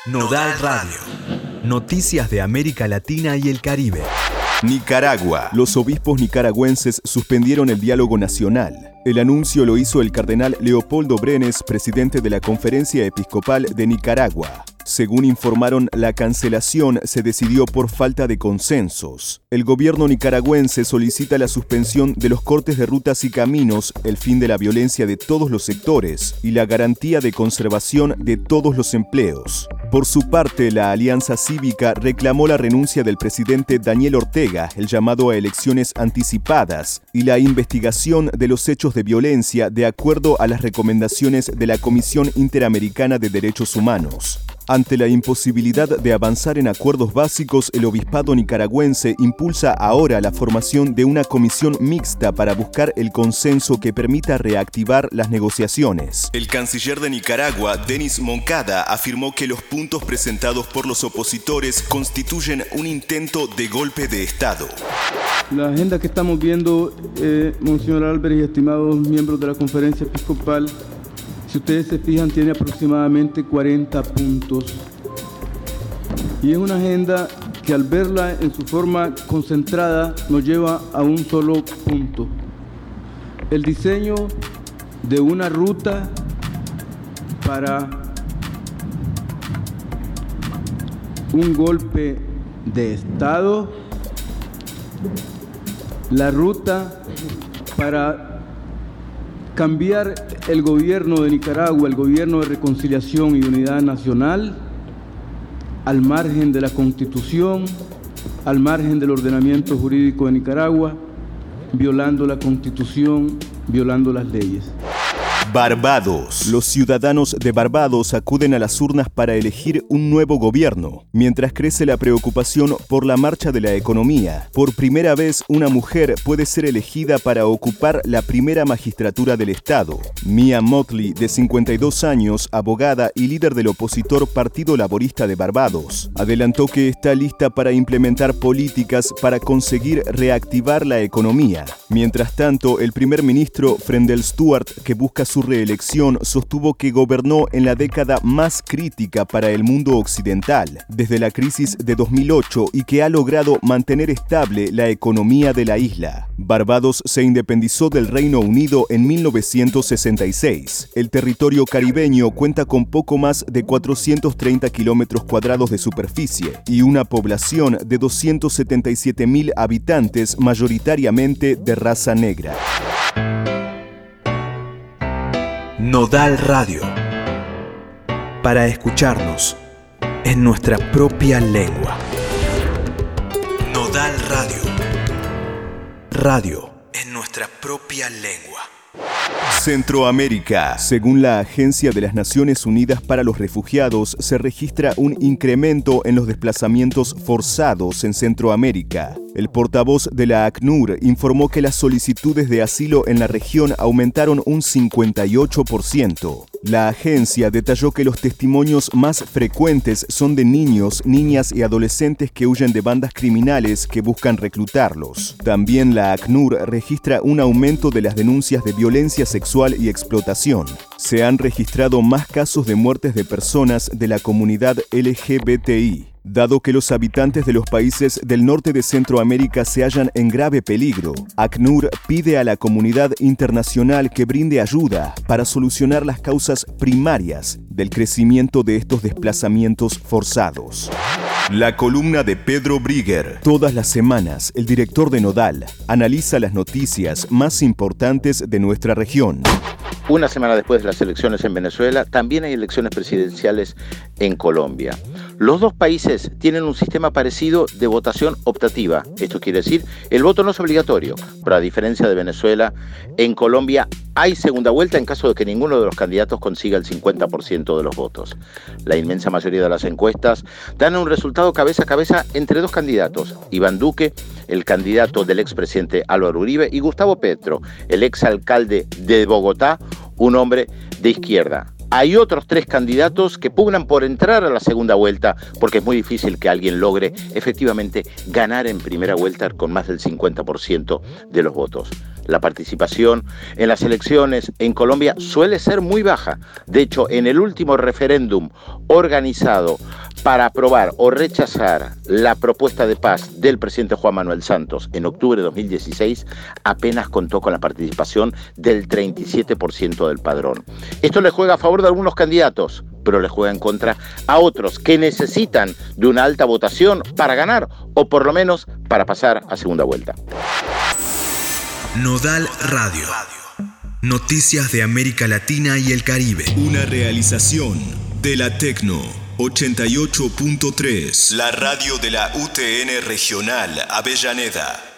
Nodal Radio. Noticias de América Latina y el Caribe. Nicaragua. Los obispos nicaragüenses suspendieron el diálogo nacional. El anuncio lo hizo el cardenal Leopoldo Brenes, presidente de la Conferencia Episcopal de Nicaragua. Según informaron, la cancelación se decidió por falta de consensos. El gobierno nicaragüense solicita la suspensión de los cortes de rutas y caminos, el fin de la violencia de todos los sectores y la garantía de conservación de todos los empleos. Por su parte, la Alianza Cívica reclamó la renuncia del presidente Daniel Ortega, el llamado a elecciones anticipadas y la investigación de los hechos de violencia de acuerdo a las recomendaciones de la Comisión Interamericana de Derechos Humanos. Ante la imposibilidad de avanzar en acuerdos básicos, el obispado nicaragüense impulsa ahora la formación de una comisión mixta para buscar el consenso que permita reactivar las negociaciones. El canciller de Nicaragua, Denis Moncada, afirmó que los puntos presentados por los opositores constituyen un intento de golpe de Estado. La agenda que estamos viendo, Monseñor Álvarez y estimados miembros de la Conferencia Episcopal, si ustedes se fijan, tiene aproximadamente 40 puntos. Y es una agenda que al verla en su forma concentrada nos lleva a un solo punto. El diseño de una ruta para un golpe de Estado, la ruta para cambiar el gobierno de Nicaragua, el gobierno de reconciliación y unidad nacional, al margen de la Constitución, al margen del ordenamiento jurídico de Nicaragua, violando la Constitución, violando las leyes. Barbados. Los ciudadanos de Barbados acuden a las urnas para elegir un nuevo gobierno, mientras crece la preocupación por la marcha de la economía. Por primera vez, una mujer puede ser elegida para ocupar la primera magistratura del Estado. Mia Motley, de 52 años, abogada y líder del opositor Partido Laborista de Barbados, adelantó que está lista para implementar políticas para conseguir reactivar la economía. Mientras tanto, el primer ministro Frendel Stuart, que busca su reelección, sostuvo que gobernó en la década más crítica para el mundo occidental, desde la crisis de 2008, y que ha logrado mantener estable la economía de la isla. Barbados se independizó del Reino Unido en 1966. El territorio caribeño cuenta con poco más de 430 kilómetros cuadrados de superficie y una población de 277.000 habitantes, mayoritariamente de raza negra. Nodal Radio. Para escucharnos en nuestra propia lengua. Nodal Radio. Radio en nuestra propia lengua. Centroamérica. Según la Agencia de las Naciones Unidas para los Refugiados, se registra un incremento en los desplazamientos forzados en Centroamérica. El portavoz de la ACNUR informó que las solicitudes de asilo en la región aumentaron un 58%. La agencia detalló que los testimonios más frecuentes son de niños, niñas y adolescentes que huyen de bandas criminales que buscan reclutarlos. También la ACNUR registra un aumento de las denuncias de violencia sexual y explotación. Se han registrado más casos de muertes de personas de la comunidad LGBTI. Dado que los habitantes de los países del norte de Centroamérica se hallan en grave peligro, ACNUR pide a la comunidad internacional que brinde ayuda para solucionar las causas primarias del crecimiento de estos desplazamientos forzados. La columna de Pedro Brigger. Todas las semanas, el director de Nodal analiza las noticias más importantes de nuestra región. Una semana después de las elecciones en Venezuela, también hay elecciones presidenciales en Colombia. Los dos países tienen un sistema parecido de votación optativa. Esto quiere decir, el voto no es obligatorio, pero a diferencia de Venezuela, en Colombia hay segunda vuelta en caso de que ninguno de los candidatos consiga el 50% de los votos. La inmensa mayoría de las encuestas dan un resultado cabeza a cabeza entre dos candidatos: Iván Duque, el candidato del expresidente Álvaro Uribe, y Gustavo Petro, el exalcalde de Bogotá, un hombre de izquierda. Hay otros tres candidatos que pugnan por entrar a la segunda vuelta, porque es muy difícil que alguien logre efectivamente ganar en primera vuelta con más del 50% de los votos. La participación en las elecciones en Colombia suele ser muy baja. De hecho, en el último referéndum organizado para aprobar o rechazar la propuesta de paz del presidente Juan Manuel Santos en octubre de 2016, apenas contó con la participación del 37% del padrón. Esto le juega a favor de algunos candidatos, pero le juega en contra a otros que necesitan de una alta votación para ganar o por lo menos para pasar a segunda vuelta. Nodal Radio. Noticias de América Latina y el Caribe. Una realización de la Tecno 88.3, la radio de la UTN Regional Avellaneda.